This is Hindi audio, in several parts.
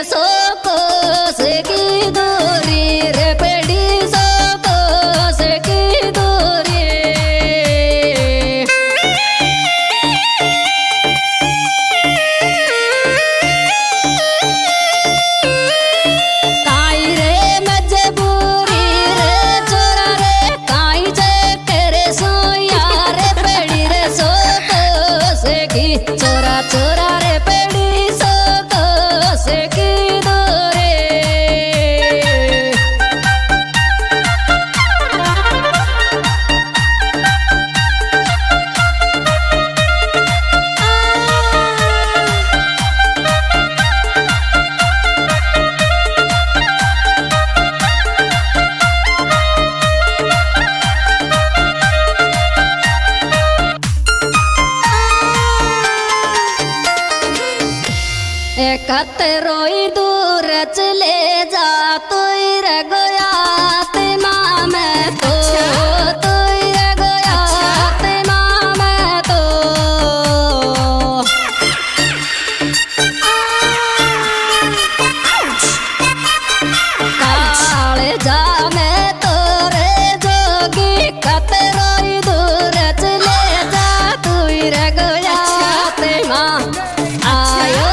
सो कोस की दूरी रे पेड़ी सो कोस की दूरी। काई रे मजबूरी रे चोरा रे काई जे तेरे सो यार पेड़ी रे सो कोस की चोरा चोरा रे पेड़ी सो कोस की दूरी। कतरोई दूर चले जा तू रे गोया ते माम तो तू रे गोया ते माम तो। काले जा मैं तो रे जोगी कतरोई दूर चले जा तू रे गोया ते माम आयो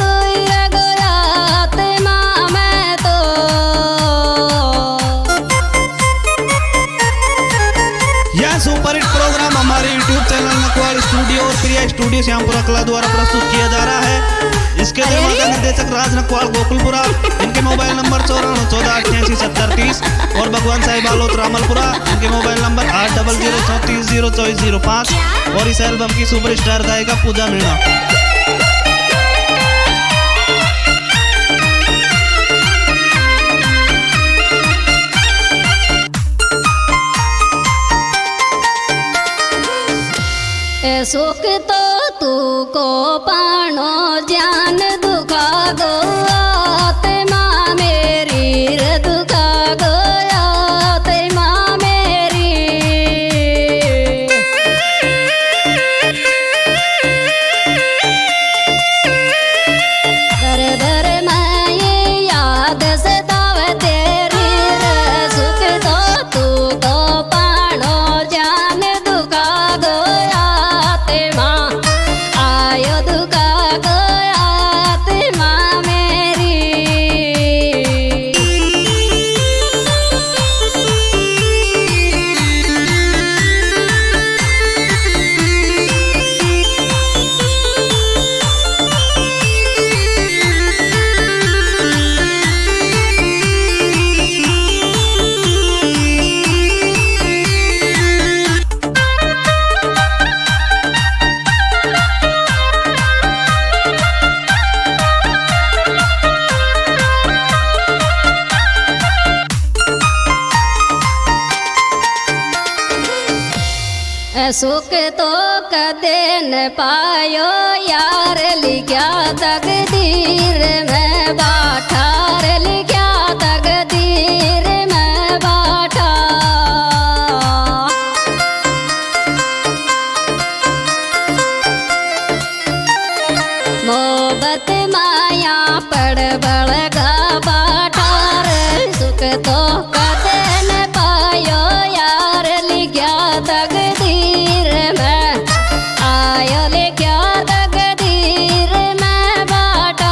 सुपर हिट प्रोग्राम हमारे YouTube चैनल नकवाल स्टूडियो और प्रिया स्टूडियो श्यामपुरा कला द्वारा प्रस्तुत किया जा रहा है। इसके निर्माता निर्देशक राज नकवाल गोकुलपुरा। इनके मोबाइल नंबर 9414887030 और भगवान साहिब आलोत रामलपुरा। इनके मोबाइल नंबर 8034302405 और इस एल्बम की सुपरस्टार गायिका पूजा मीणा। सुख तो तू को पानो जान दुखा गो आत्मा मेरी रे दुखा गो आत्मा मेरी। बर बर मैं ये याद सतावे तेरी रे सुख तो तू को पानो जान दुखा गो आयो दुखा गया आत्मा मेरी। सुख तो कदे न पायो यार लिखा तकदीर में बाठा रे लिखा तकदीर में बाठा। मोहब्बत माया पड़ बड़गा बाठा रे सुख तो कदे न पायो यार लिखा तकदीर में आयो लिखा तकदीर में बाटा।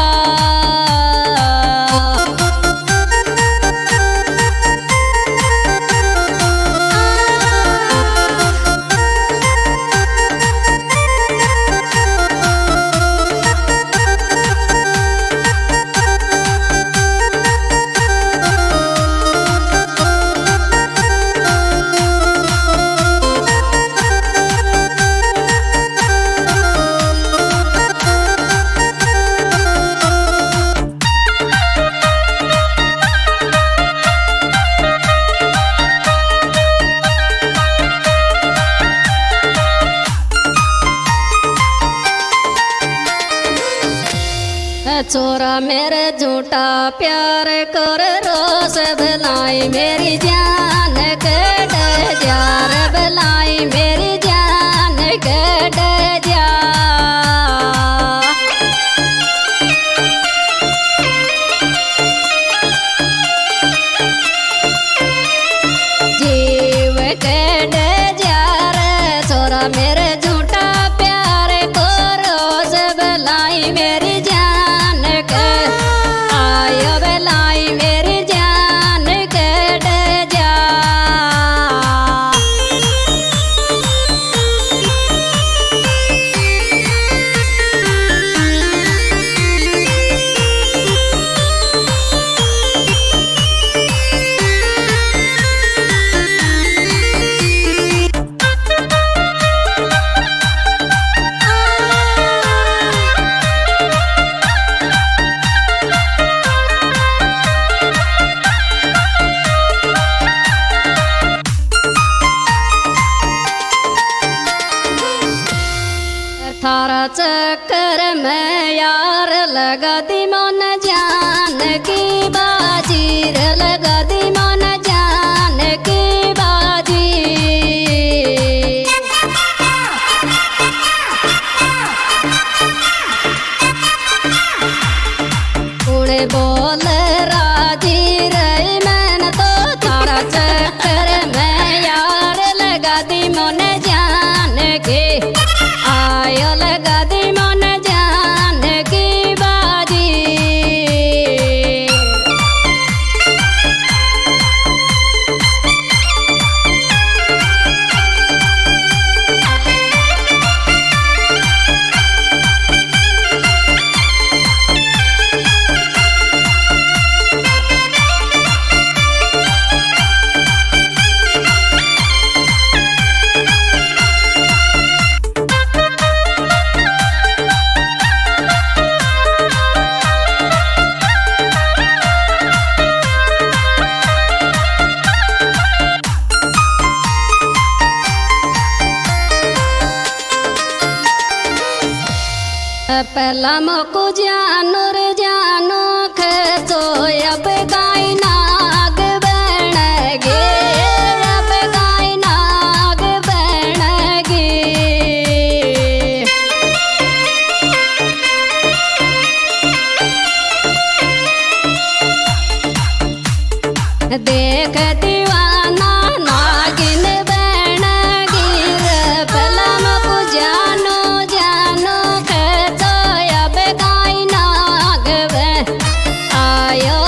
छोरा मेरे झूठा प्यार कर रोस भलाई मेरी जान कट जार भलाई मेरी जान कट जा। लगा दी मन जान की बाजी रे लगा दी मन जान की बाजी उड़े बोल राजी रे मैंने तो तारा चक्कर में यार लगा दी मन जान के आयो लगा दी मन जान की बाजी पहला मोको जानो रे जानो खसो अब गाय नाग बन गे अब गाय नाग बन गे देख दीवाना नागिन बन गिर पहला मोको जानो जानो खसो अब गाय नाग बन आयो